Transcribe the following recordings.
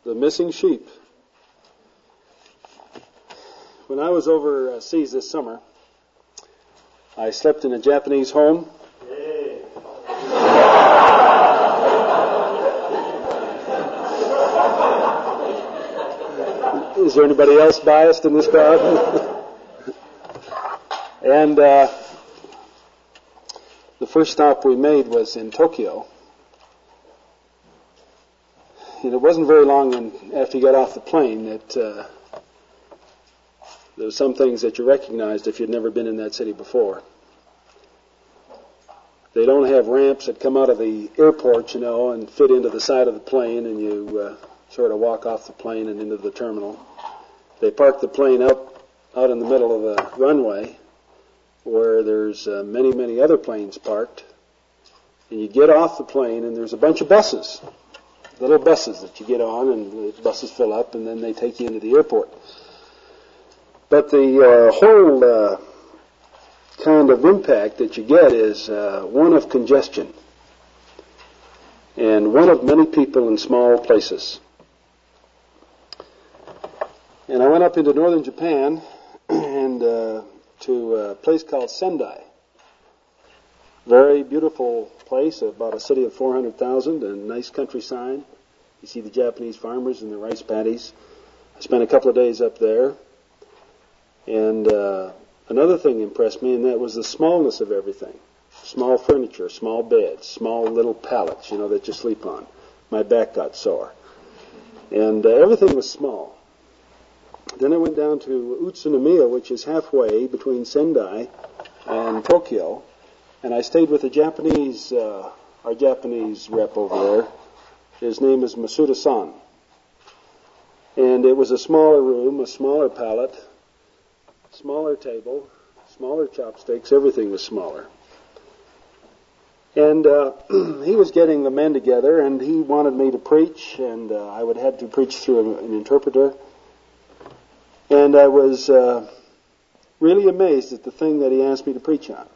The missing sheep. When I was overseas this summer, I slept in a Japanese home. Is there anybody else biased in this crowd? And the first stop we made was in Tokyo. And it wasn't very long after you got off the plane that there were some things that you recognized if you'd never been in that city before. They don't have ramps that come out of the airport, and fit into the side of the plane, and you sort of walk off the plane and into the terminal. They park the plane out in the middle of the runway where there's many, many other planes parked. And you get off the plane and there's a bunch of buses. Little buses that you get on, and the buses fill up, and then they take you into the airport. But the whole kind of impact that you get is one of congestion, and one of many people in small places. And I went up into northern Japan and to a place called Sendai. Very beautiful place, about a city of 400,000, a nice countryside. You see the Japanese farmers and the rice paddies. I spent a couple of days up there. And another thing impressed me, and that was the smallness of everything. Small furniture, small beds, small little pallets, that you sleep on. My back got sore. And everything was small. Then I went down to Utsunomiya, which is halfway between Sendai and Tokyo. And I stayed with our Japanese rep over there. His name is Masuda-san. And it was a smaller room, a smaller pallet, smaller table, smaller chopsticks, everything was smaller. And he was getting the men together, and he wanted me to preach, and I would have to preach through an interpreter. And I was really amazed at the thing that he asked me to preach on.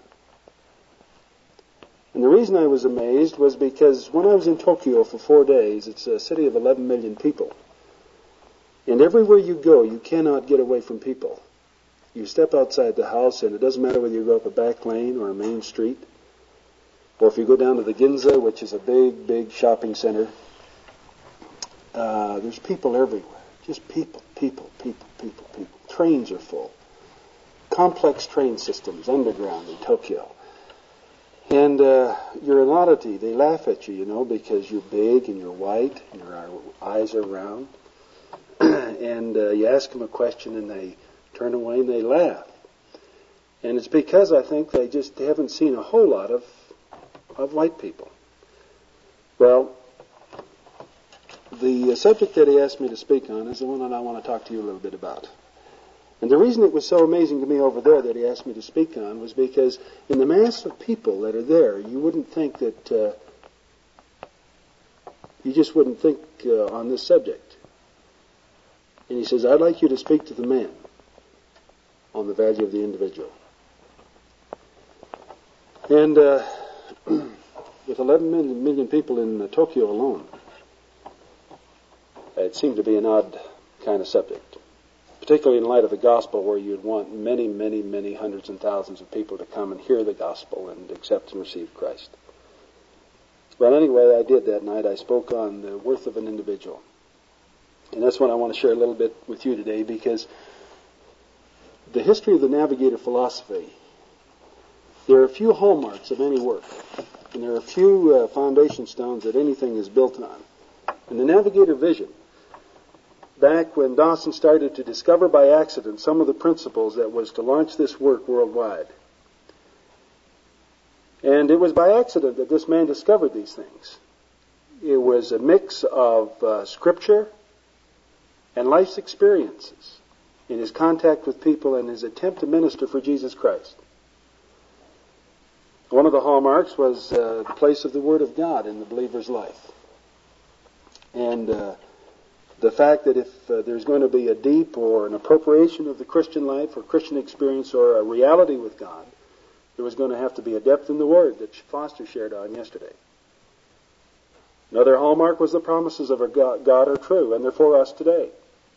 And the reason I was amazed was because when I was in Tokyo for 4 days, it's a city of 11 million people. And everywhere you go, you cannot get away from people. You step outside the house, and it doesn't matter whether you go up a back lane or a main street, or if you go down to the Ginza, which is a big, big shopping center, there's people everywhere. Just people. Trains are full. Complex train systems underground in Tokyo. And you're an oddity. They laugh at you, because you're big and you're white and your eyes are round. And you ask them a question and they turn away and they laugh. And it's because I think they just haven't seen a whole lot of white people. Well, the subject that he asked me to speak on is the one that I want to talk to you a little bit about. And the reason it was so amazing to me over there that he asked me to speak on was because in the mass of people that are there, you wouldn't think that, you just wouldn't think on this subject. And he says, I'd like you to speak to the man on the value of the individual. And with 11 million people in Tokyo alone, it seemed to be an odd kind of subject, particularly in light of the gospel, where you'd want many, many, many hundreds and thousands of people to come and hear the gospel and accept and receive Christ. Well, anyway, I did that night. I spoke on the worth of an individual. And that's what I want to share a little bit with you today, because the history of the Navigator philosophy, there are a few hallmarks of any work, and there are a few foundation stones that anything is built on. And the Navigator vision, back when Dawson started to discover by accident some of the principles that was to launch this work worldwide. And it was by accident that this man discovered these things. It was a mix of scripture and life's experiences in his contact with people and his attempt to minister for Jesus Christ. One of the hallmarks was the place of the Word of God in the believer's life. And the fact that if there's going to be a deep or an appropriation of the Christian life or Christian experience or a reality with God, there was going to have to be a depth in the Word that Foster shared on yesterday. Another hallmark was the promises of our God are true, and they're for us today.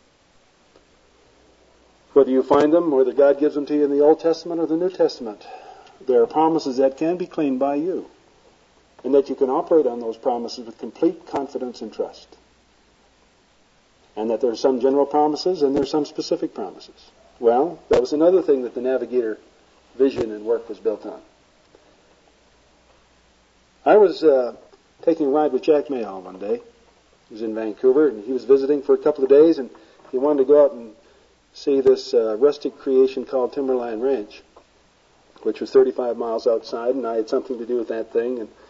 Whether you find them, whether God gives them to you in the Old Testament or the New Testament, there are promises that can be claimed by you, and that you can operate on those promises with complete confidence and trust. And that there are some general promises and there are some specific promises. Well, that was another thing that the Navigator vision and work was built on. I was taking a ride with Jack Mayall one day. He was in Vancouver, and he was visiting for a couple of days, and he wanted to go out and see this rustic creation called Timberline Ranch, which was 35 miles outside, and I had something to do with that thing. And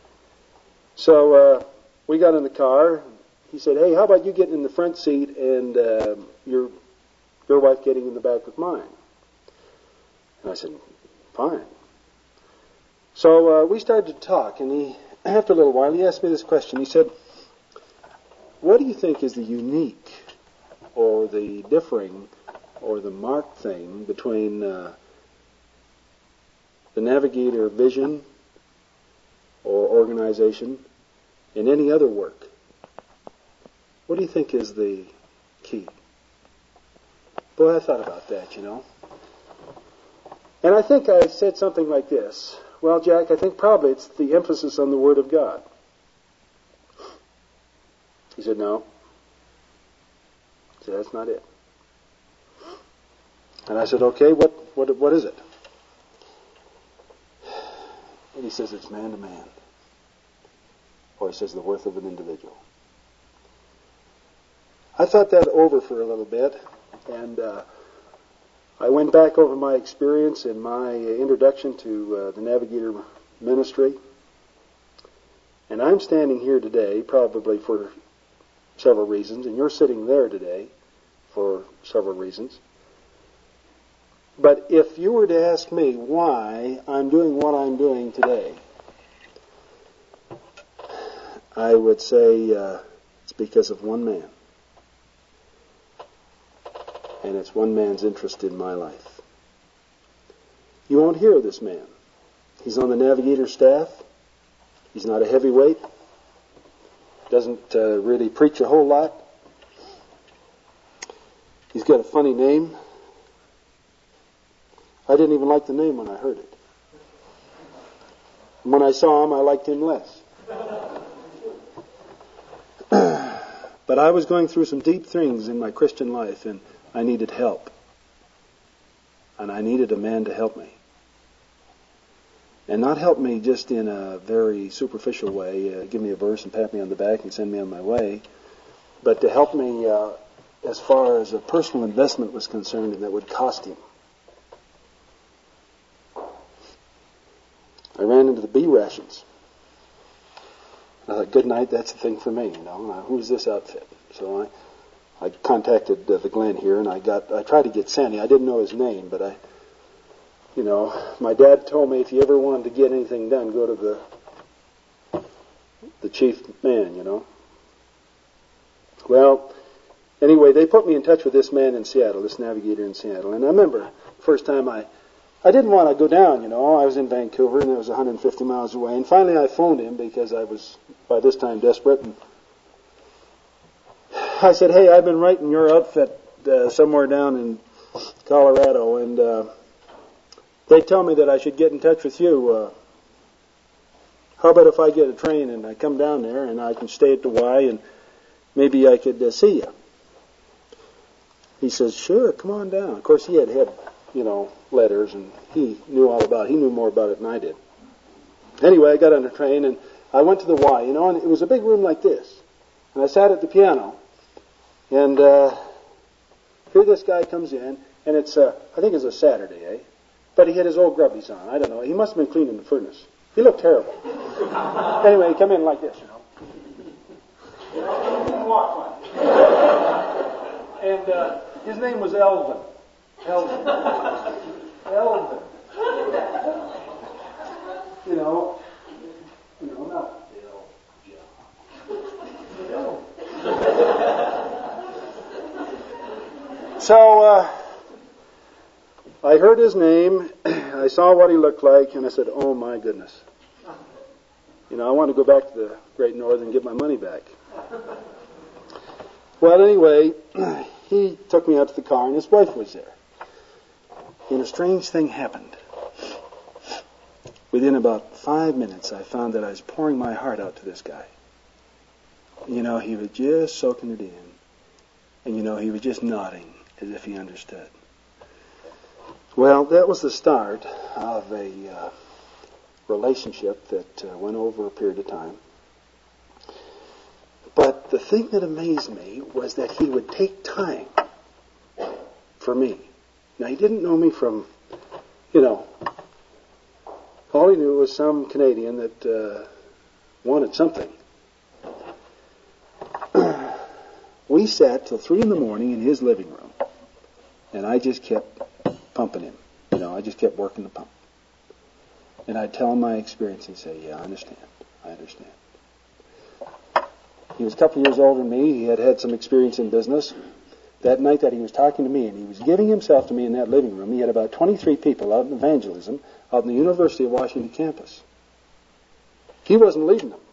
so we got in the car. He said, "Hey, how about you getting in the front seat and your wife getting in the back with mine?" And I said, "Fine." So we started to talk, and after a little while, he asked me this question. He said, "What do you think is the unique or the differing or the marked thing between the Navigator vision or organization and any other work? What do you think is the key?" Boy, I thought about that, you know. And I think I said something like this. "Well, Jack, I think probably it's the emphasis on the Word of God." He said, "No." He said, "That's not it." And I said, "Okay, what is it?" And he says, "It's man to man." Or he says, "the worth of an individual." I thought that over for a little bit, and I went back over my experience in my introduction to the Navigator ministry. And I'm standing here today probably for several reasons, and you're sitting there today for several reasons. But if you were to ask me why I'm doing what I'm doing today, I would say it's because of one man. And it's one man's interest in my life. You won't hear of this man. He's on the Navigator staff. He's not a heavyweight. Doesn't really preach a whole lot. He's got a funny name. I didn't even like the name when I heard it. And when I saw him, I liked him less. But I was going through some deep things in my Christian life, and I needed help. And I needed a man to help me. And not help me just in a very superficial way, give me a verse and pat me on the back and send me on my way, but to help me as far as a personal investment was concerned, and that would cost him. I ran into the bee rations. I thought, good night, that's the thing for me, you know. Who's this outfit? So I contacted the Glen here, and I tried to get Sandy. I didn't know his name, but my dad told me if you ever wanted to get anything done, go to the chief man, you know. Well, anyway, they put me in touch with this man in Seattle, this Navigator in Seattle. And I remember the first time I didn't want to go down, you know. I was in Vancouver, and it was 150 miles away. And finally I phoned him because I was, by this time, desperate. And I said, "Hey, I've been writing your outfit somewhere down in Colorado, and they tell me that I should get in touch with you. How about if I get a train and I come down there and I can stay at the Y and maybe I could see you?" He says, "Sure, come on down." Of course, he had letters, and he knew all about it. He knew more about it than I did. Anyway, I got on the train and I went to the Y, and it was a big room like this. And I sat at the piano, and here this guy comes in, and it's I think it's a Saturday, but he had his old grubbies on. I don't know. He must have been cleaning the furnace. He looked terrible. Anyway, he come in like this, you know. Walk like. And his name was Elvin. Elvin. You know, not Bill. Bill. So I heard his name, I saw what he looked like, and I said, "Oh my goodness. I want to go back to the Great Northern and get my money back. Well, anyway, he took me out to the car, and his wife was there. And a strange thing happened. Within about 5 minutes, I found that I was pouring my heart out to this guy. You know, he was just soaking it in. And, you know, he was just nodding as if he understood. Well, that was the start of a relationship that went over a period of time. But the thing that amazed me was that he would take time for me. Now, he didn't know me from, all he knew was some Canadian that wanted something. We sat till 3 a.m. in his living room, and I just kept pumping him. I just kept working the pump. And I'd tell him my experience and say, yeah, I understand. He was a couple of years older than me. He had had some experience in business. That night that he was talking to me, and he was giving himself to me in that living room, he had about 23 people out in evangelism out in the University of Washington campus. He wasn't leading them.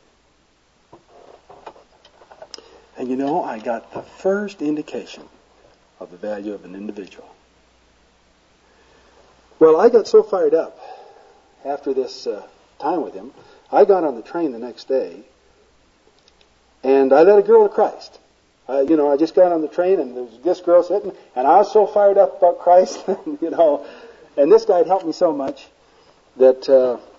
And I got the first indication of the value of an individual. Well, I got so fired up after this time with him, I got on the train the next day, and I led a girl to Christ. I just got on the train, and there was this girl sitting, and I was so fired up about Christ, and this guy had helped me so much that,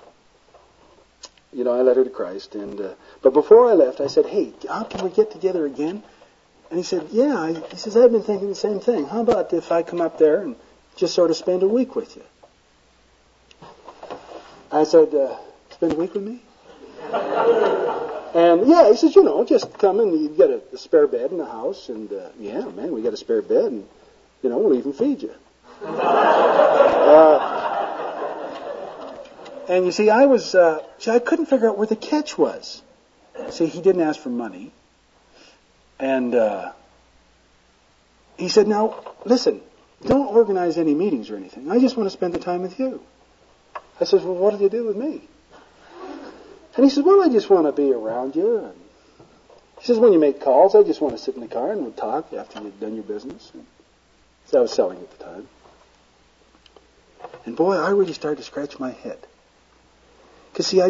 I led her to Christ. But before I left, I said, hey, how can we get together again? And he said, yeah. He says, I've been thinking the same thing. How about if I come up there and just sort of spend a week with you? I said, spend a week with me? And yeah, he says, just come and you get a spare bed in the house, and yeah, man, we got a spare bed, and we'll even feed you. And you see, I couldn't figure out where the catch was. See, he didn't ask for money, and he said, now listen, don't organize any meetings or anything. I just want to spend the time with you. I said, well, what do you do with me? And he said, well, I just want to be around you. And he says, when you make calls, I just want to sit in the car and we'll talk after you've done your business. And so I was selling at the time. And boy, I really started to scratch my head. Because see,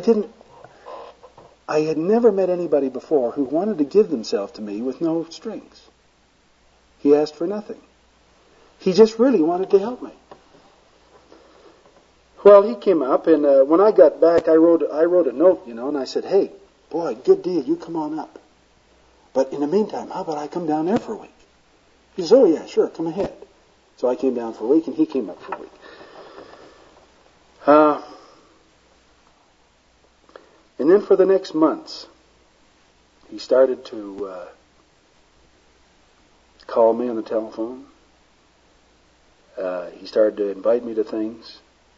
I had never met anybody before who wanted to give themselves to me with no strings. He asked for nothing. He just really wanted to help me. Well, he came up, and when I got back, I wrote a note, and I said, hey, boy, good deal, you come on up. But in the meantime, how about I come down there for a week? He says, oh, yeah, sure, come ahead. So I came down for a week, and he came up for a week. And then for the next months, he started to call me on the telephone. He started to invite me to things.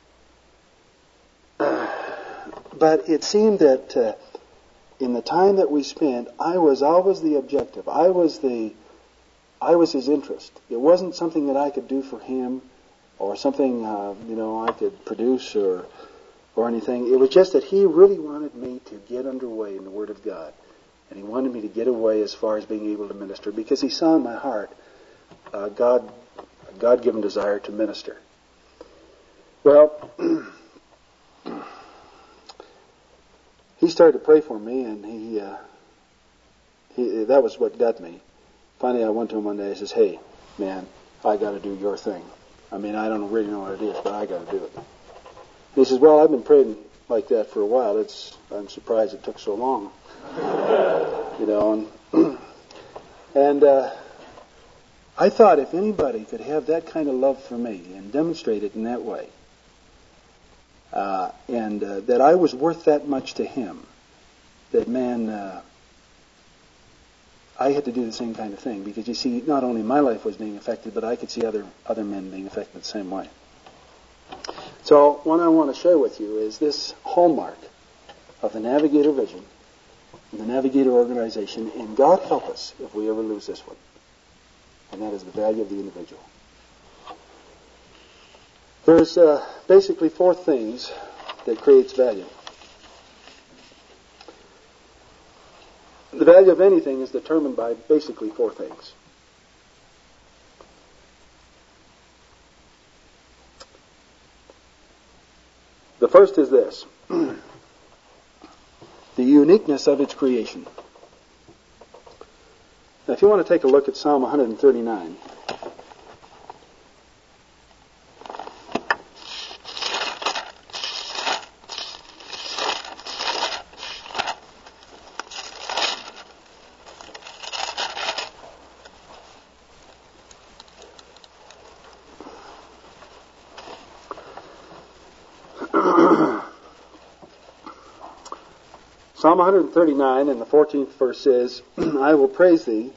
But it seemed that in the time that we spent, I was always the objective. I was his interest. It wasn't something that I could do for him, or something I could produce or anything. It was just that he really wanted me to get underway in the Word of God, and he wanted me to get away as far as being able to minister, because he saw in my heart a God-given desire to minister. Well. He started to pray for me, and he that was what got me. Finally, I went to him one day and says, hey, man, I got to do your thing. I mean, I don't really know what it is, but I got to do it. And he says, well, I've been praying like that for a while. I'm surprised it took so long. And I thought if anybody could have that kind of love for me and demonstrate it in that way, and that I was worth that much to him, that man, I had to do the same kind of thing, because you see, not only my life was being affected, but I could see other men being affected the same way. So what I want to share with you is this hallmark of the Navigator vision, the Navigator organization, and God help us if we ever lose this one, and that is the value of the individual. There's basically 4 things that creates value. The value of anything is determined by basically four things. The first is this: the uniqueness of its creation. Now, if you want to take a look at Psalm 139. Psalm 139 and the 14th verse says, I will praise thee,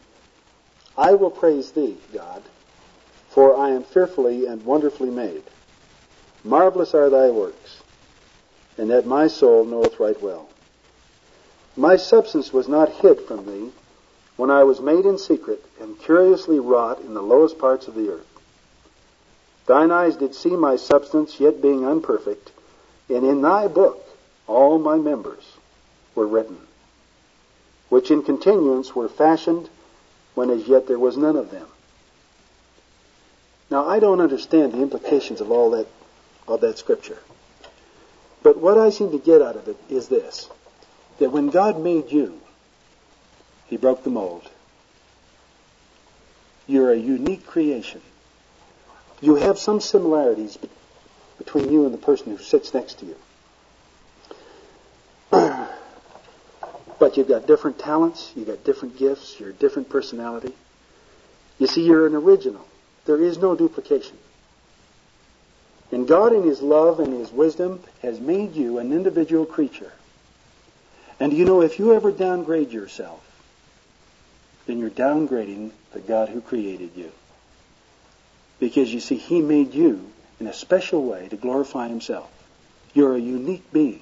God, for I am fearfully and wonderfully made. Marvelous are thy works, and that my soul knoweth right well. My substance was not hid from thee, when I was made in secret, and curiously wrought in the lowest parts of the earth. Thine eyes did see my substance, yet being unperfect, and in thy book all my members were written, which in continuance were fashioned, when as yet there was none of them. Now, I don't understand the implications of all that scripture. But what I seem to get out of it is this: that when God made you, He broke the mold. You're a unique creation. You have some similarities between you and the person who sits next to you. But you've got different talents, you've got different gifts, you're a different personality. You see, you're an original. There is no duplication. And God in His love and His wisdom has made you an individual creature. And you know, if you ever downgrade yourself, then you're downgrading the God who created you. Because you see, He made you in a special way to glorify Himself. You're a unique being.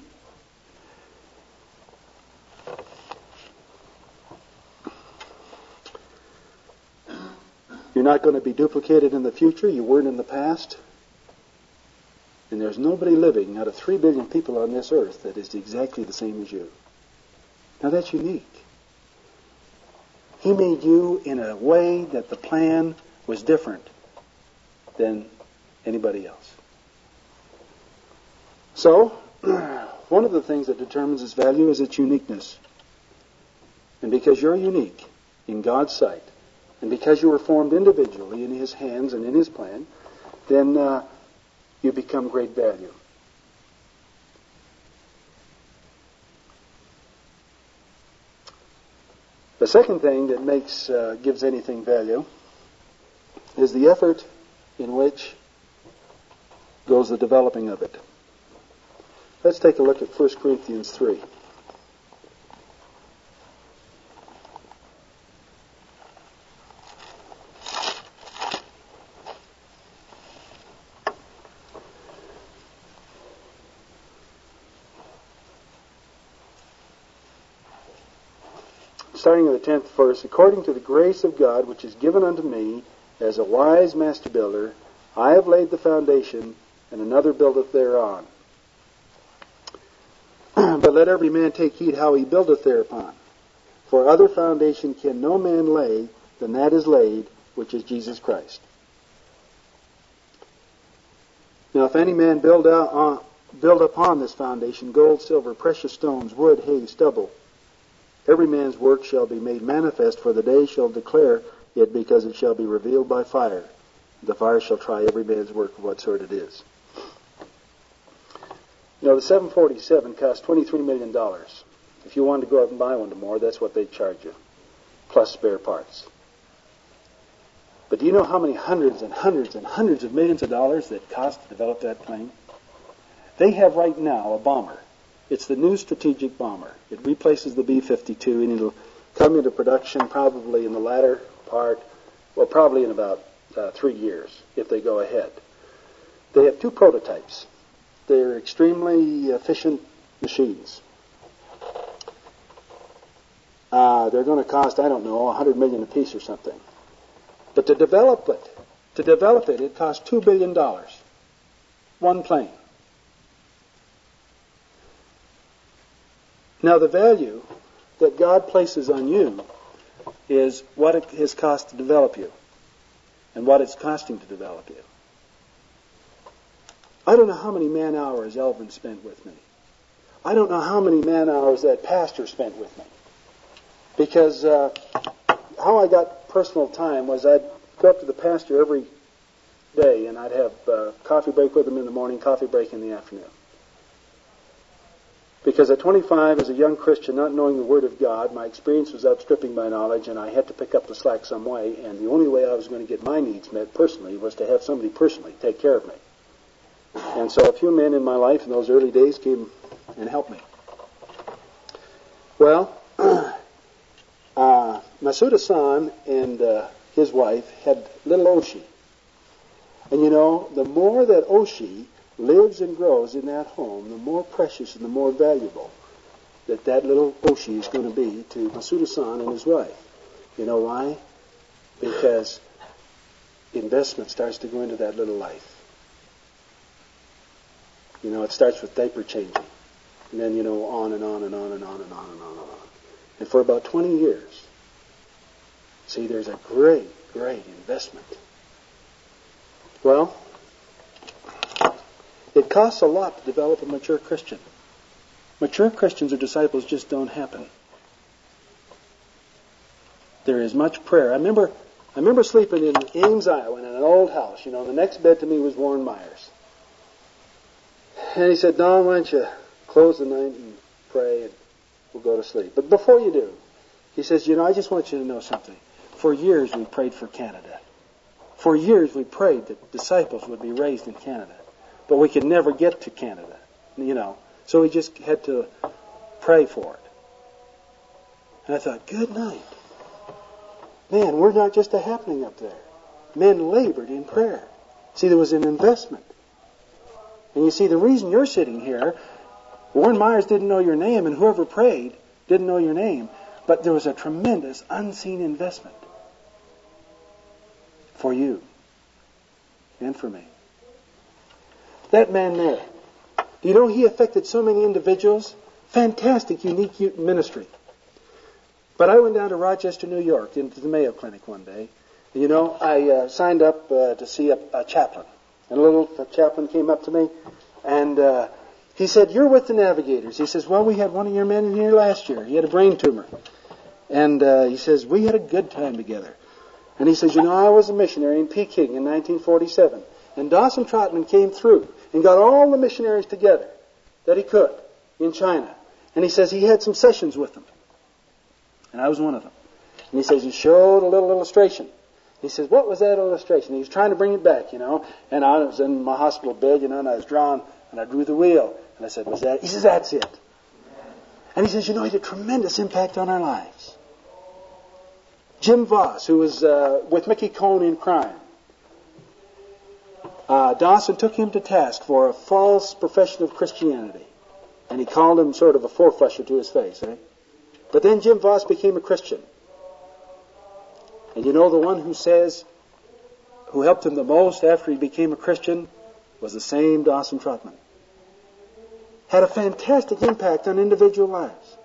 You're not going to be duplicated in the future. You weren't in the past. And there's nobody living out of 3 billion people on this earth that is exactly the same as you. Now that's unique. He made you in a way that the plan was different than anybody else. So, one of the things that determines its value is its uniqueness. And because you're unique in God's sight, and because you were formed individually in His hands and in His plan, then you become great value. The second thing that gives anything value is the effort in which goes the developing of it. Let's take a look at 1 Corinthians 3. Starting at the 10th verse, according to the grace of God which is given unto me as a wise master builder, I have laid the foundation, and another buildeth thereon. But let every man take heed how he buildeth thereupon. For other foundation can no man lay than that is laid, which is Jesus Christ. Now if any man build upon this foundation gold, silver, precious stones, wood, hay, stubble, every man's work shall be made manifest, for the day shall declare it, because it shall be revealed by fire. The fire shall try every man's work of what sort it is. You know, the 747 cost $23 million. If you wanted to go out and buy one tomorrow, that's what they'd charge you, plus spare parts. But do you know how many hundreds and hundreds and hundreds of millions of dollars that cost to develop that plane? They have right now a bomber. It's the new strategic bomber. It replaces the B-52, and it'll come into production probably in the latter part, well, probably in about 3 years, if they go ahead. They have 2 prototypes. They're extremely efficient machines. They're going to cost, I don't know, $100 million a piece or something. But to develop it, it cost $2 billion. One plane. Now the value that God places on you is what it has cost to develop you and what it's costing to develop you. I don't know how many man-hours Elvin spent with me. I don't know how many man-hours that pastor spent with me. Because how I got personal time was I'd go up to the pastor every day and I'd have coffee break with him in the morning, coffee break in the afternoon. Because at 25, as a young Christian, not knowing the Word of God, my experience was outstripping my knowledge, and I had to pick up the slack some way, and the only way I was going to get my needs met personally was to have somebody personally take care of me. And so a few men in my life in those early days came and helped me. Well, Masuda-san and his wife had little Oshi. And you know, the more that Oshi lives and grows in that home, the more precious and the more valuable that little Oshi is going to be to Masuda-san and his wife. You know why? Because investment starts to go into that little life. You know, it starts with diaper changing. And then, you know, on and on and on and on and on and on and on. And for about 20 years, see, there's a great, great investment. Well, it costs a lot to develop a mature Christian. Mature Christians or disciples just don't happen. There is much prayer. I remember sleeping in Ames, Iowa, in an old house. You know, the next bed to me was Warren Myers. And he said, Don, why don't you close the night and pray and we'll go to sleep. But before you do, he says, you know, I just want you to know something. For years we prayed for Canada. For years we prayed that disciples would be raised in Canada. But we could never get to Canada, you know. So we just had to pray for it. And I thought, good night. Man, we're not just a happening up there. Men labored in prayer. See, there was an investment. And you see, the reason you're sitting here, Warren Myers didn't know your name, and whoever prayed didn't know your name. But there was a tremendous unseen investment for you and for me. That man there, do you know he affected so many individuals? Fantastic, unique ministry. But I went down to Rochester, New York, into the Mayo Clinic one day. And you know, I signed up to see a chaplain. And a little chaplain came up to me, and he said, you're with the Navigators. He says, well, we had one of your men in here last year. He had a brain tumor. And he says, we had a good time together. And he says, you know, I was a missionary in Peking in 1947. And Dawson Trotman came through and got all the missionaries together that he could in China. And he says he had some sessions with them. And I was one of them. And he says he showed a little illustration. He says, what was that illustration? He was trying to bring it back, you know. And I was in my hospital bed, you know, and I was drawing, and I drew the wheel. And I said, was that? He says, that's it. And he says, you know, he had a tremendous impact on our lives. Jim Voss, who was with Mickey Cohn in crime. Dawson took him to task for a false profession of Christianity. And he called him sort of a four-flusher to his face, eh? But then Jim Voss became a Christian. And you know, the one who helped him the most after he became a Christian was the same Dawson Trotman. Had a fantastic impact on individual lives.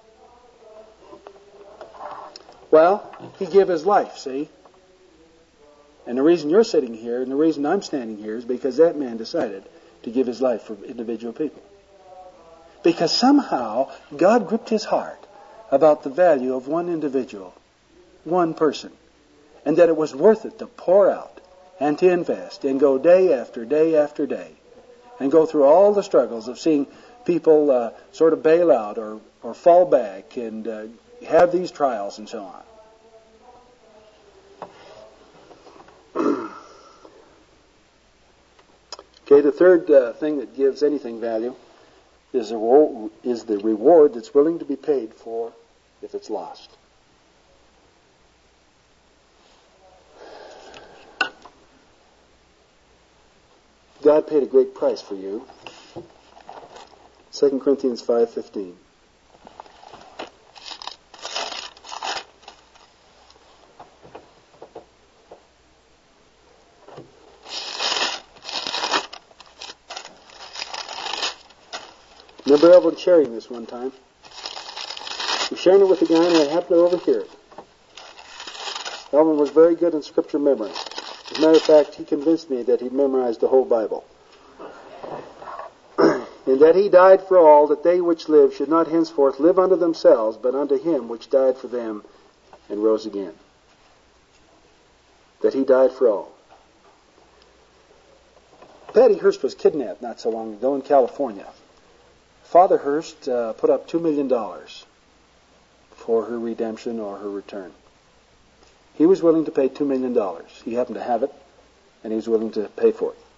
Well, he gave his life, see? And the reason you're sitting here and the reason I'm standing here is because that man decided to give his life for individual people. Because somehow God gripped his heart about the value of one individual, one person, and that it was worth it to pour out and to invest and go day after day after day and go through all the struggles of seeing people sort of bail out or fall back and have these trials and so on. Okay, the third thing that gives anything value is the reward that's willing to be paid for if it's lost. God paid a great price for you. 2 Corinthians 5:15. Remember Evelyn sharing this one time? was sharing it with a guy, and I happened to overhear it. Elvin was very good in scripture memory. As a matter of fact, he convinced me that he'd memorized the whole Bible. And that he died for all, that they which live should not henceforth live unto themselves, but unto him which died for them and rose again. That he died for all. Patty Hearst was kidnapped not so long ago in California. Father Hearst put up $2 million for her redemption or her return. He was willing to pay $2 million. He happened to have it, and he was willing to pay for it.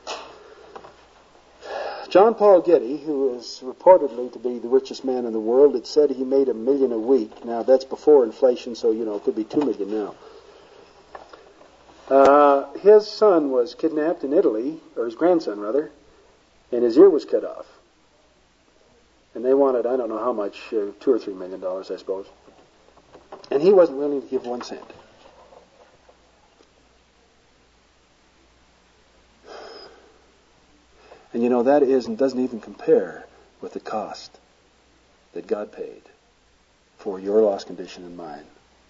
John Paul Getty, who is reportedly to be the richest man in the world, had said he made $1 million a week. Now, that's before inflation, so, it could be $2 million now. His son was kidnapped in Italy, or his grandson, rather, and his ear was cut off. And they wanted, I don't know how much, $2 or $3 million, I suppose. And he wasn't willing to give 1 cent. And that doesn't even compare with the cost that God paid for your lost condition and mine.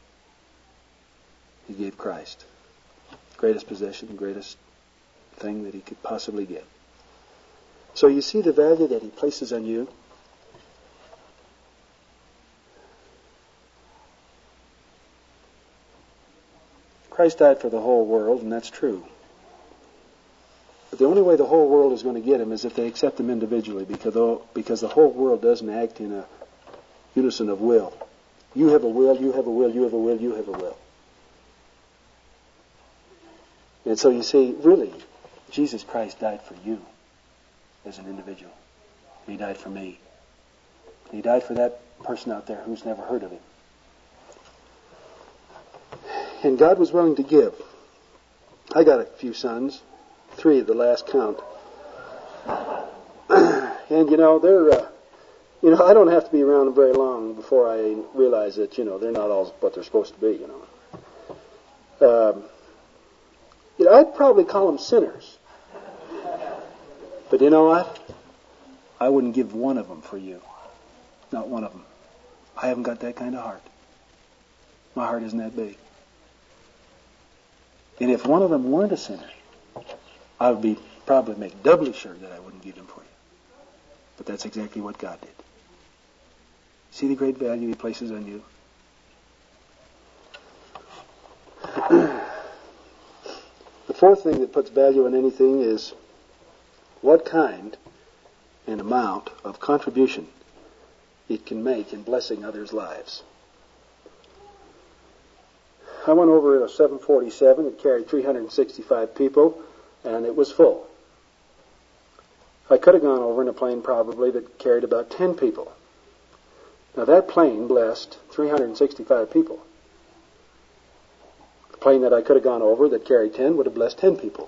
He gave Christ. Greatest possession, greatest thing that he could possibly get. So you see the value that he places on you. Christ died for the whole world, and that's true. But the only way the whole world is going to get him is if they accept him individually, because the whole world doesn't act in a unison of will. You have a will, you have a will, you have a will, you have a will. And so you see, really, Jesus Christ died for you as an individual. He died for me. He died for that person out there who's never heard of him. And God was willing to give. I got a few sons. 3 at the last count. And, they're, I don't have to be around very long before I realize that, they're not all what they're supposed to be, I'd probably call them sinners. But you know what? I wouldn't give one of them for you. Not one of them. I haven't got that kind of heart. My heart isn't that big. And if one of them weren't a sinner, I would probably make doubly sure that I wouldn't give him for you. But that's exactly what God did. See the great value he places on you? The fourth thing that puts value on anything is what kind and amount of contribution it can make in blessing others' lives. I went over in a 747 that carried 365 people, and it was full. I could have gone over in a plane probably that carried about 10 people. Now that plane blessed 365 people. The plane that I could have gone over that carried 10 would have blessed 10 people.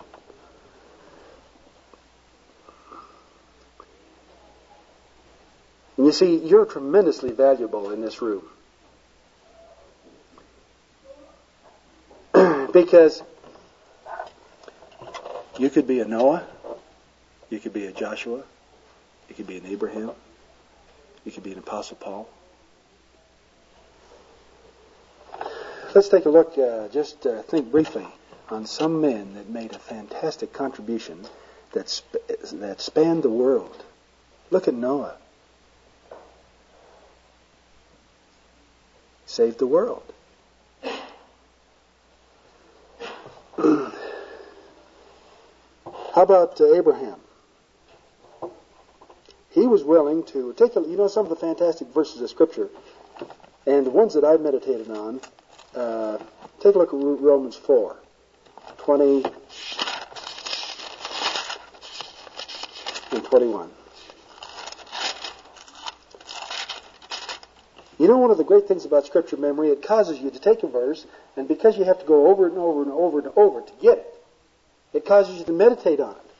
And you see, you're tremendously valuable in this room. Because you could be a Noah, you could be a Joshua, you could be an Abraham, you could be an Apostle Paul. Let's take a look, think briefly on some men that made a fantastic contribution that spanned the world. Look at Noah. Saved the world. How about Abraham? He was willing to take some of the fantastic verses of Scripture, and the ones that I've meditated on. Take a look at Romans 4, 20 and 21. One of the great things about Scripture memory, it causes you to take a verse, and because you have to go over it and over and over and over to get it, it causes you to meditate on it.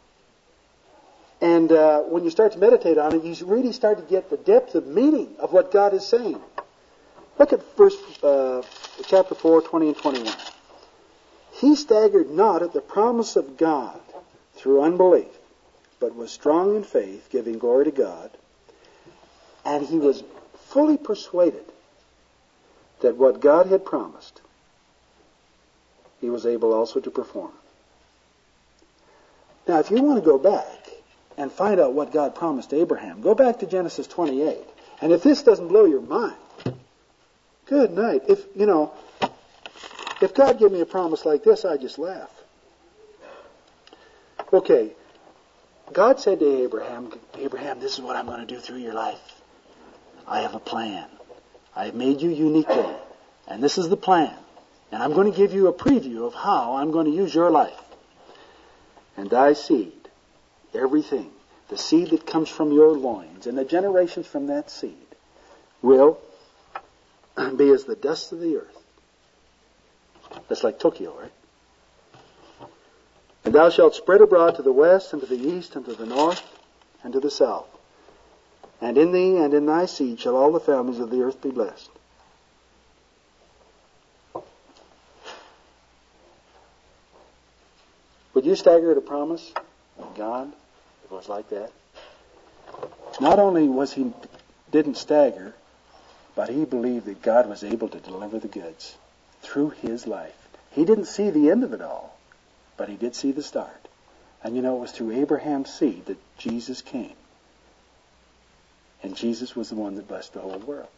And when you start to meditate on it, you really start to get the depth of meaning of what God is saying. Look at chapter 4, 20 and 21. He staggered not at the promise of God through unbelief, but was strong in faith, giving glory to God. And he was fully persuaded that what God had promised, he was able also to perform. Now, if you want to go back and find out what God promised Abraham, go back to Genesis 28. And if this doesn't blow your mind, good night. If God gave me a promise like this, I'd just laugh. Okay, God said to Abraham, Abraham, this is what I'm going to do through your life. I have a plan. I have made you uniquely. And this is the plan. And I'm going to give you a preview of how I'm going to use your life. And thy seed, everything, the seed that comes from your loins, and the generations from that seed, will be as the dust of the earth. That's like Tokyo, right? And thou shalt spread abroad to the west, and to the east, and to the north, and to the south. And in thee and in thy seed shall all the families of the earth be blessed. Would you stagger at a promise of God if it was like that? Not only didn't stagger, but he believed that God was able to deliver the goods through his life. He didn't see the end of it all, but he did see the start. And it was through Abraham's seed that Jesus came. And Jesus was the one that blessed the whole world.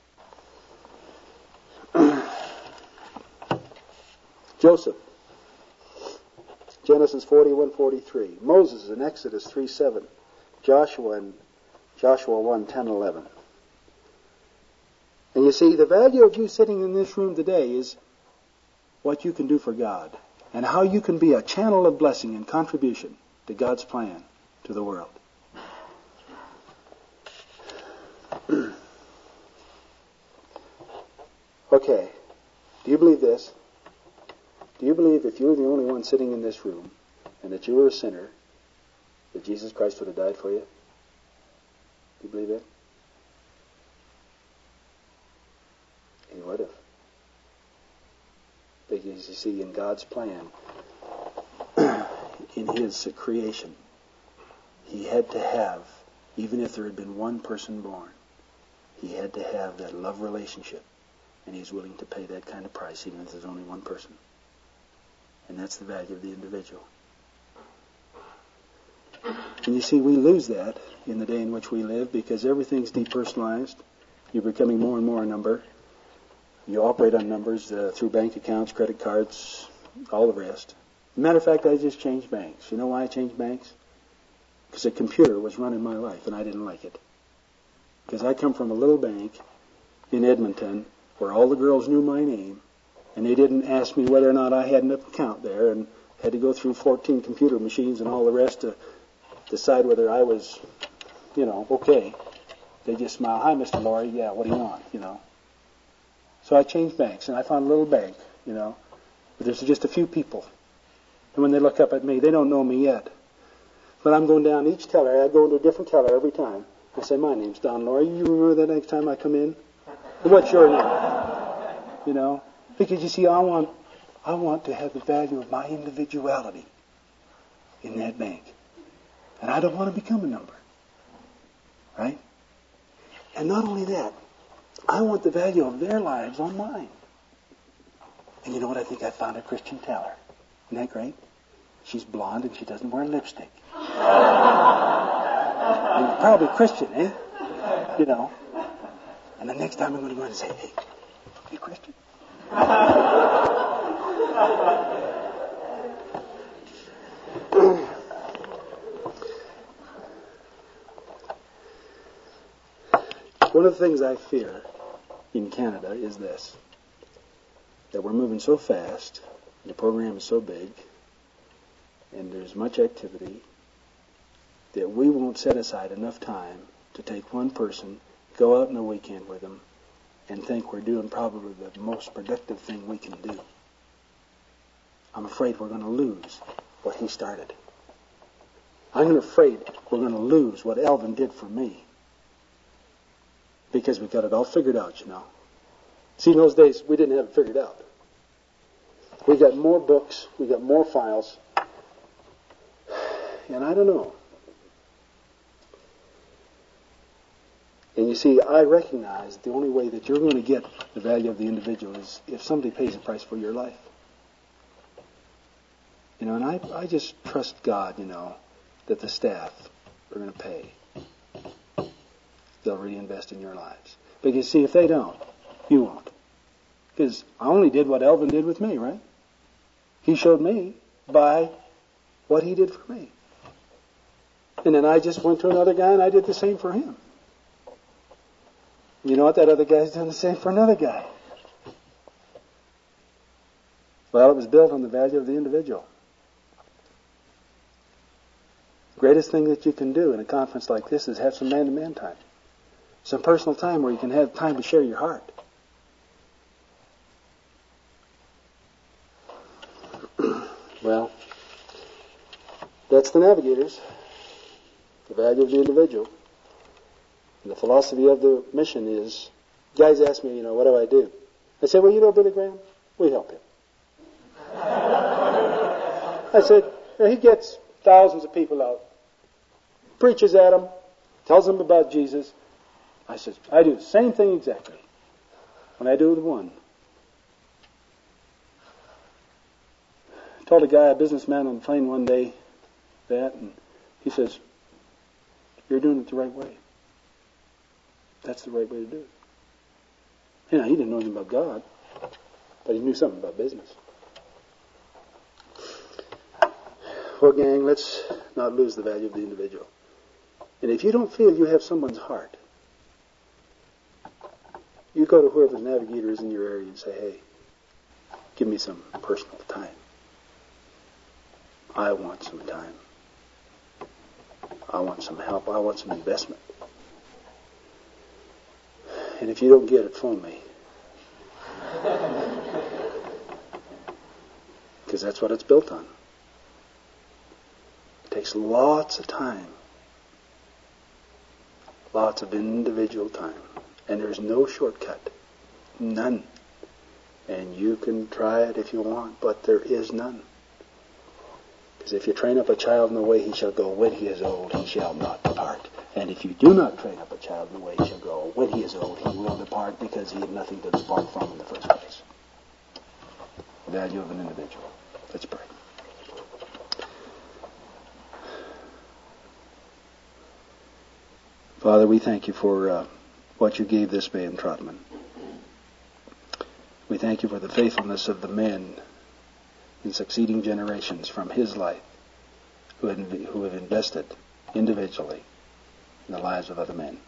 Joseph. Genesis 41:43. Moses in Exodus 3:7. Joshua in Joshua 1:10-11. And you see, the value of you sitting in this room today is what you can do for God and how you can be a channel of blessing and contribution to God's plan to the world. Okay, do you believe this? Do you believe if you were the only one sitting in this room and that you were a sinner, that Jesus Christ would have died for you? Do you believe that? He would have. Because you see, in God's plan, in his creation, he had to have, even if there had been one person born, he had to have that love relationship. And he's willing to pay that kind of price, even if there's only one person. And that's the value of the individual. And you see, we lose that in the day in which we live because everything's depersonalized. You're becoming more and more a number. You operate on numbers through bank accounts, credit cards, all the rest. Matter of fact, I just changed banks. You know why I changed banks? Because a computer was running my life and I didn't like it. Because I come from a little bank in Edmonton where all the girls knew my name, and they didn't ask me whether or not I had an account there, and had to go through 14 computer machines and all the rest to decide whether I was, okay. They just smile, hi, Mr. Laurie, yeah, what do you want, So I changed banks, and I found a little bank, but there's just a few people. And when they look up at me, they don't know me yet. But I'm going down each teller. I go into a different teller every time. I say, my name's Don Laurie. You remember that next time I come in? What's your name? Because you see, I want to have the value of my individuality in that bank. And I don't want to become a number. Right? And not only that, I want the value of their lives on mine. And you know what? I think I found a Christian teller. Isn't that great? She's blonde and she doesn't wear lipstick. And probably Christian, eh? And the next time I'm going to go in and say, hey, you Christian? One of the things I fear in Canada is this, that we're moving so fast, the program is so big, and there's much activity, that we won't set aside enough time to take one person, go out on a weekend with them, and think we're doing probably the most productive thing we can do. I'm afraid we're going to lose what he started. I'm afraid we're going to lose what Elvin did for me. Because we got it all figured out, See, in those days, we didn't have it figured out. We got more books, we got more files, and I don't know. And you see, I recognize that the only way that you're going to get the value of the individual is if somebody pays a price for your life. And I just trust God, that the staff are going to pay. They'll reinvest in your lives. But you see, if they don't, you won't. Because I only did what Elvin did with me, right? He showed me by what he did for me. And then I just went to another guy and I did the same for him. You know what? That other guy's done the same for another guy. Well, it was built on the value of the individual. The greatest thing that you can do in a conference like this is have some man-to-man time. Some personal time where you can have time to share your heart. Well, that's the Navigators. The value of the individual. And the philosophy of the mission is, guys ask me, what do I do? I say, well, Billy Graham, we help him. I said, he gets thousands of people out, preaches at them, tells them about Jesus. I said, I do the same thing exactly when I do with one. I told a businessman on the plane one day that, and he says, you're doing it the right way. That's the right way to do it. He didn't know anything about God, but he knew something about business. Well, gang, let's not lose the value of the individual. And if you don't feel you have someone's heart, you go to whoever the navigator is in your area and say, hey, give me some personal time. I want some time. I want some help. I want some investment. And if you don't get it, phone me. Because that's what it's built on. It takes lots of time. Lots of individual time. And there's no shortcut. None. And you can try it if you want, but there is none. Because if you train up a child in the way he shall go, when he is old, he shall not depart. And if you do not train up a child in the way he shall go, when he is old, he will depart, because he had nothing to depart from in the first place. The value of an individual. Let's pray. Father, we thank you for what you gave this man, Trotman. We thank you for the faithfulness of the men in succeeding generations from his life who have invested individually in the lives of other men.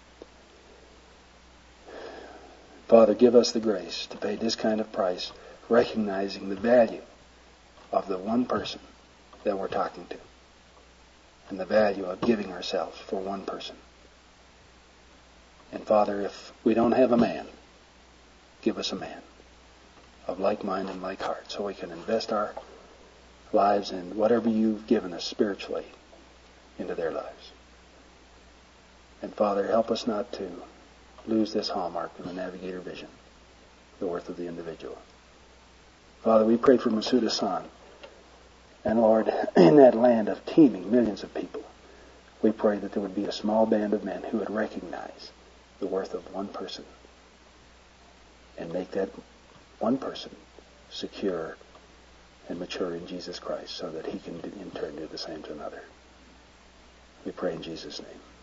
Father, give us the grace to pay this kind of price, recognizing the value of the one person that we're talking to and the value of giving ourselves for one person. And Father, if we don't have a man, give us a man of like mind and like heart, so we can invest our lives in whatever you've given us spiritually into their lives. And Father, help us not to lose this hallmark in the Navigator vision, the worth of the individual. Father, we pray for Masuda San. And Lord, in that land of teeming millions of people, we pray that there would be a small band of men who would recognize the worth of one person and make that one person secure and mature in Jesus Christ so that he can in turn do the same to another. We pray in Jesus' name.